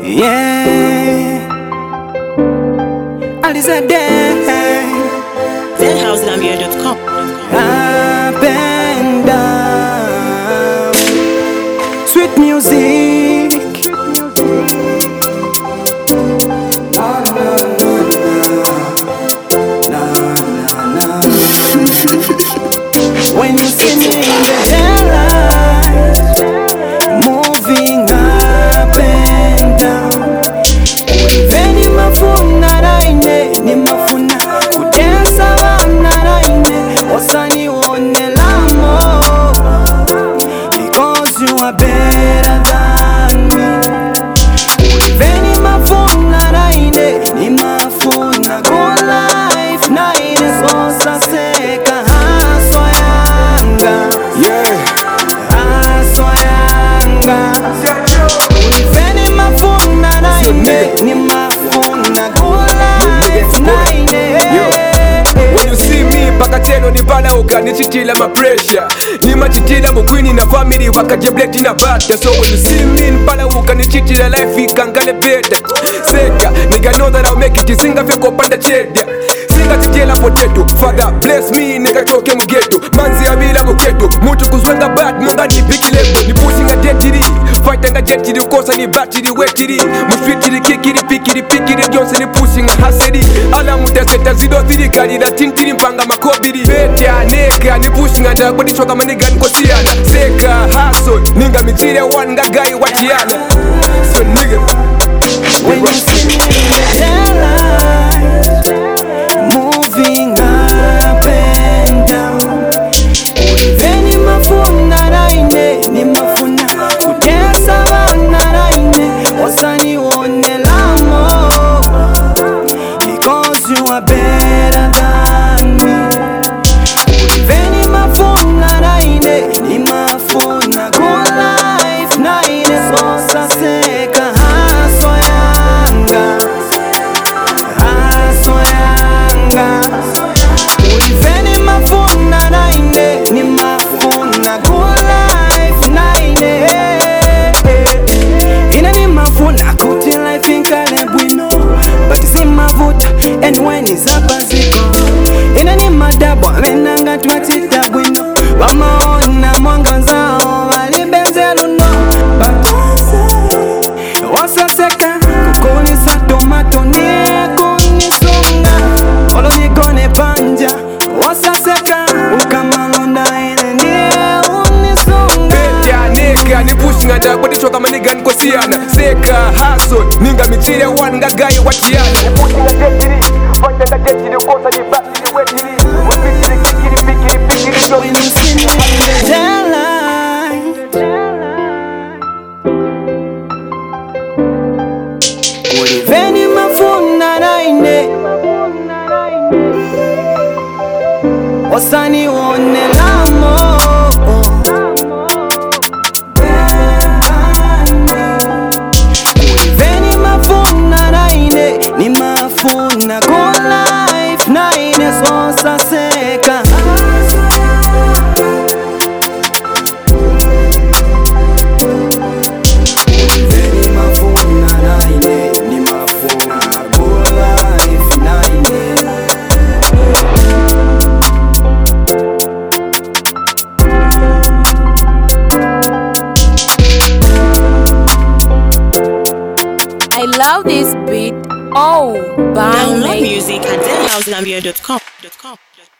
Yeah, Alizadeh, ZenHouseZambia.com. up and down, sweet music. When you see me in the daylight, moving up and down, veni mafuna raine, ni mafuna kudesa wana raine, osani one lamo, because you are better than me. Veni mafuna raine, ni mafuna good life, naine sosa seka. Pakateno ni balauka nichitila ma pressure ni machitila mukwini na family wakajebleti na bata. So when you see me balauka nichitila life ikangale better seka nigga know that I'll make it singa feko panda chedia singa tijela potato father bless me nigga toke mgeto manzi abila muketo mutu kuzwenga bad munga ni big level ni pushing a jetiri fight nga jetiri ukosa ni batiri wetiri mufitiri kikiri pikiri pikiri jonse ni pushing a haseri ala mudazeta zido thiri kari na tintiri mpanga makobiri betya neka ni pushing anda body choka maniga nkosiana seka hustle ninga michire one nga guy wachiana so nigga when you see me in the daylight, moving up and down, veni mafuna raine, ni mafuna kudesa wana raine, osani one lamo, because you are better than me. Veni mafuna raine, ni mafuna good life, naine sosa seka. Veni mafuna raine, ni mafuna good life, naine. Ina ni mafuna kuti life inkale bwino, but si mavuta and when is up aziko. Ina ni madabwa venanga twatita bwino, wamaona mwanga zao walibenze luno. Bakose wasaseka kukulisa tomato nie kunisunga olo nikone panja wasaseka ukamalonda ene nie unisunga betya neka ni pushing anda body choka maniga nkosiana seka hustle ninga michire one nga guy wachiana ni pushing a jetiri fight nga jetiri ukosa ni batiri wetiri mufitiri kikiri pikiri pikiri when you see me in the daylight, veni mafuna raine, osani one lamo, veni mafuna raine, ni mafuna good life, naine sosa seka. Veni mafuna raine, ni mafuna good life, naine. I love this beat. Oh, bang. Download music at ZenHouseZambia.com.